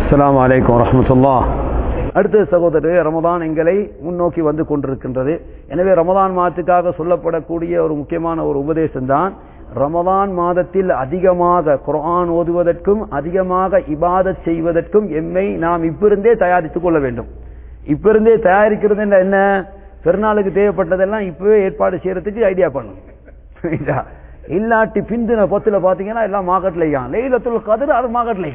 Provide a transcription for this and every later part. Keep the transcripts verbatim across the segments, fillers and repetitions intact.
அஸ்ஸலாமு அலைக்கும் வரஹ்மத்துல்லாஹ். அடுத்த சகோதரரே, ரமதான் எங்களை முன்னோக்கி வந்து கொண்டிருக்கின்றது. எனவே ரமதான் மாதத்துக்காக சொல்லப்படக்கூடிய ஒரு முக்கியமான ஒரு உபதேசம் தான், ரமதான் மாதத்தில் அதிகமாக குர்ஆன் ஓதுவதற்கும் அதிகமாக இபாதத் செய்வதற்கும் எம்மை நாம் இப்பிருந்தே தயாரித்துக் கொள்ள வேண்டும். இப்பிருந்தே தயாரிக்கிறது என்ன, பெருநாளுக்கு தேவைப்பட்டதெல்லாம் இப்பவே ஏற்பாடு செய்யறதுக்கு ஐடியா பண்ணும். இல்லாட்டி பிந்தின பத்துல பாத்தீங்கன்னா எல்லாம் மார்க்கெட்ல லெய்லத்துல் கத்ர் அது மார்க்கெட்ல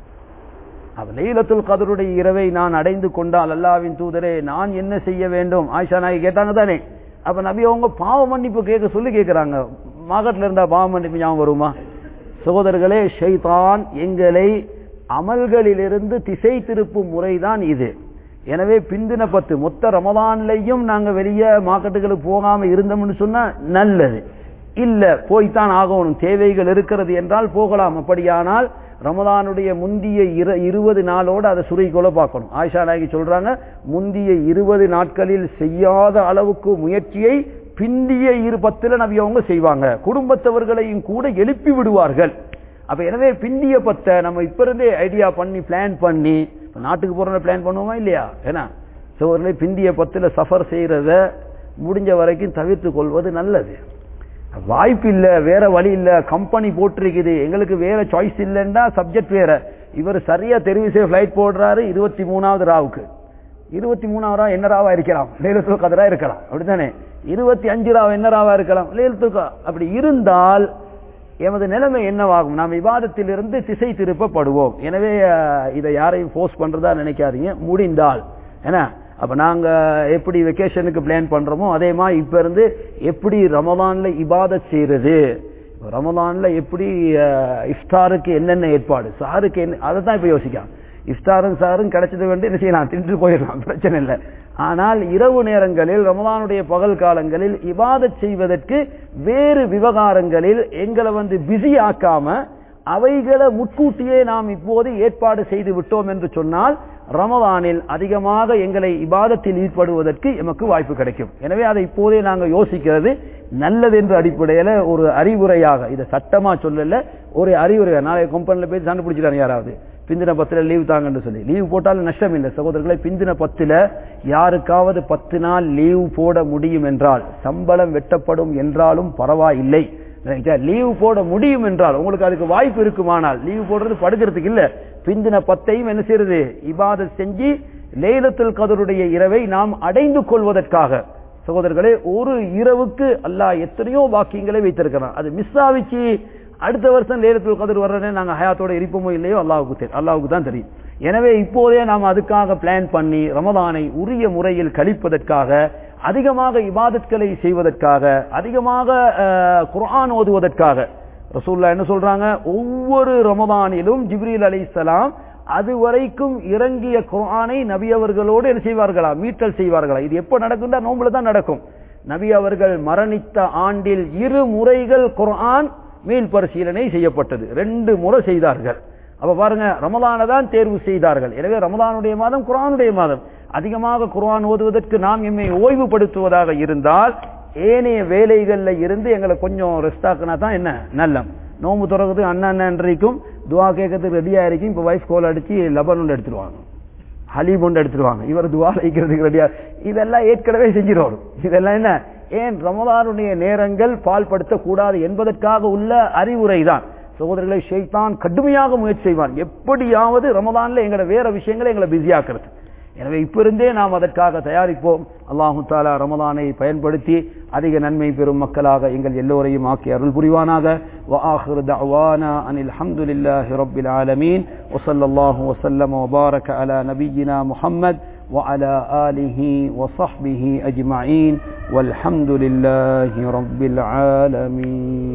அப்ப லெய்லத்துல் கத்ருடைய இரவை நான் அடைந்து கொண்டால் அல்லாஹ்வின் தூதரே நான் என்ன செய்ய வேண்டும்? ஆயிஷா நாயகி கேட்டாங்க தானே. அப்ப நபி அவங்க பாவ மன்னிப்பு கேட்க சொல்லி கேட்கிறாங்க. மார்க்கெட்ல இருந்தா பாவ மன்னிப்பு ஞாபகம் வருமா? சகோதரர்களே, ஷைத்தான் எங்களை அமல்களிலிருந்து திசை திருப்பும் முறைதான் இது. எனவே பிந்தின பத்து மொத்த ரமதான்லையும் நாங்க வெளியே மார்க்கெட்டுகளுக்கு போகாம இருந்தோம்னு சொன்னா நல்லது. இல்ல போய்த்தான் ஆகணும், தேவைகள் இருக்கிறது என்றால் போகலாம். அப்படியானால் ரமதானுடைய முந்திய இருபது நாளோடு அதை சுருக்கிக்கொள்ள பார்க்கணும். ஆயிஷா நாயகி சொல்றாங்க, முந்திய இருபது நாட்களில் செய்யாத அளவுக்கு முயற்சியை பிந்திய இரு பத்துல நபி அவங்க செய்வாங்க. குடும்பத்தவர்களையும் கூட எழுப்பி விடுவார்கள். அப்ப எனவே பிந்திய பத்தை நம்ம இப்ப இருந்தே ஐடியா பண்ணி பிளான் பண்ணி, நாட்டுக்கு போற பிளான் பண்ணுவோமா இல்லையா? ஏன்னா சோர்ல பிந்திய பத்துல சஃபர் செய்யறத முடிஞ்ச வரைக்கும் தவிர்த்து கொள்வது நல்லது. வாய்ப்பு இல்ல, வேற வழி இல்ல, கம்பெனி போட்டிருக்குது, எங்களுக்கு வேற சாய்ஸ் இல்லைன்னா சப்ஜெக்ட் வேற. இவர் சரியா தெரிவு செய்ய பிளைட் போடுறாரு இருபத்தி மூணாவது ராவுக்கு. இருபத்தி மூணாவது ராவ் என்ன ராவா இருக்கலாம்? லைலத்துல் கத்ரா இருக்கலாம், அப்படித்தானே? இருபத்தி அஞ்சு ராவ் என்ன ராவா இருக்கலாம்? லைலத்துல் கத்ர். அப்படி இருந்தால் எமது நிலைமை என்னவாகும்? நாம் இபாதத்தில் இருந்து திசை திருப்பப்படுவோம். எனவே இதை யாரையும் போர்ஸ் பண்றதா நினைக்காதீங்க. முடிந்தால் என்ன, அப்ப நாங்க எப்படி வெக்கேஷனுக்கு பிளான் பண்றோமோ அதே மாதிரி இப்ப இருந்து எப்படி ரமதான்ல இபாதத் செய்யறது, ரமதான்ல எப்படி இஃப்தாருக்கு என்னென்ன ஏற்பாடு, சாருக்கு என்ன, அதை தான் இப்ப யோசிக்கலாம். இஃப்தாரும் சாரும் கிடைச்சது வேண்டி என்ன செய்யலாம், தின்று போயிடலாம், பிரச்சனை இல்லை. ஆனால் இரவு நேரங்களில் ரமதானுடைய பகல் காலங்களில் இபாதத் செய்வதற்கு வேறு விவகாரங்களில் எங்களை வந்து பிஸி ஆக்காம அவைகளை முன்கூட்டியே நாம் இப்போது ஏற்பாடு செய்து விட்டோம் என்று சொன்னால் ரமதானில் அதிகமாக எங்களை இபாதத்தில் ஈடுபடுவதற்கு எமக்கு வாய்ப்பு கிடைக்கும். எனவே அதை இப்போதே நாங்கள் யோசிக்கிறது நல்லது என்ற அடிப்படையில் ஒரு அறிவுரையாக, இதை சட்டமா சொல்லல, ஒரு அறிவுரை. நாளை கம்பெனியில் போய் சண்டை பிடிச்சிட்டாங்க யாராவது, பிந்தின பத்துல லீவ் தாங்கன்னு சொல்லி. லீவ் போட்டாலும் நஷ்டம் இல்லை சகோதரர்களை. பிந்தின பத்துல யாருக்காவது பத்து நாள் லீவ் போட முடியும் என்றால், சம்பளம் வெட்டப்படும் என்றாலும் பரவாயில்லை, லீவ் போட முடியும் என்றால், உங்களுக்கு அதுக்கு வாய்ப்பு இருக்குமானால், லீவ் போடுறது படுக்கிறதுக்கு இல்ல, பிந்தின பத்தையும் என்ன செய்யறது, இபாதத் செஞ்சு லைலத்துல் கத்ருடைய இரவை நாம் அடைந்து கொள்வதற்காக. சகோதரர்களே, ஒரு இரவுக்கு அல்லாஹ் எத்தனையோ பாக்கியங்களை வைத்திருக்கிறான். அது மிஸ் ஆவிச்சு அடுத்த வருஷம் லைலத்துல் கத்ர் வர்றதே நாங்க ஹயாத்தோட இருப்போமோ இல்லையோ அல்லாஹ்வுக்கு தெரியும், அல்லாஹ்வுக்கு தான் தெரியும். எனவே இப்போதே நாம் அதுக்காக பிளான் பண்ணி ரமதானை உரிய முறையில் கழிப்பதற்காக, அதிகமாக இபாதத்களை செய்வதற்காக, அதிகமாக குர்ஆன் ஓதுவதற்காக. ரசூலுல்லாஹ் என்ன சொல்றாங்க, ஒவ்வொரு ரமதானிலும் ஜிப்ரீல் அலைஹிஸ்ஸலாம் அதுவரைக்கும் இறங்கிய குர்ஆனை நபி அவர்களோடு என்ன செய்வார்களா, மீட்டல் செய்வார்களா. இது எப்ப நடக்கும்னா நோம்புல தான் நடக்கும். நபி அவர்கள் மரணித்த ஆண்டில் இரு முறைகள் குர்ஆன் மீள் பரிசீலனை செய்யப்பட்டது, ரெண்டு முறை செய்தார்கள். அப்ப பாருங்க, ரமதானை தான் தேர்வு செய்தார்கள். எனவே ரமதானுடைய மாதம் குர்ஆனுடைய மாதம். அதிகமாக குர்ஆன் ஓதுவதற்கு நாம் எம்மை ஓய்வுபடுத்துவதாக இருந்தால் ஏனைய வேலைகள்ல இருந்து எங்களை கொஞ்சம் ரெஸ்ட் ஆக்குனா தான் என்ன நல்லம். நோம்பு துறகுது அண்ணா அன்றைக்கும் துவா கேட்கறதுக்கு ரெடியா இருக்கும். இப்ப வைஃப் கோல் அடிச்சு லபன் ஒன்று எடுத்துருவாங்க, ஹலீப் ஒன்று எடுத்துருவாங்க, இவர் துவா வைக்கிறதுக்கு ரெடியா. இதெல்லாம் ஏற்கனவே செஞ்சிருவாரு. இதெல்லாம் என்ன, ஏன் ரமதானுடைய நேரங்கள் பால்படுத்த கூடாது என்பதற்காக உள்ள அறிவுரை தான். சகோதரர்களை, ஷைத்தான் கடுமையாக முயற்சி செய்வான், எப்படியாவது ரமதான்ல எங்களை வேற விஷயங்களை எங்களை பிஸியாக்குறது. எனவே இப்ப இருந்தே நாம் அதற்காக தயாரிப்போம். அல்லாஹு தஆலா ரமதானை பயன்படுத்தி அதிக நன்மை பெறும் மக்களாக எங்கள் எல்லோரையும் ஆக்கி அருள் புரிவானாக. வ ஆகிரு தஅவானா அனில் ஹம்துலில்லாஹி ரப்பில் ஆலமீன். வ ஸல்லல்லாஹு வ ஸல்லம வ பாரக அலா நபியினா முஹம்மத் வ அலா ஆலிஹி வ ஸஹ்பிஹி அஜ்மஈன். வல்ஹம்துலில்லாஹி ரப்பில் ஆலமீன்.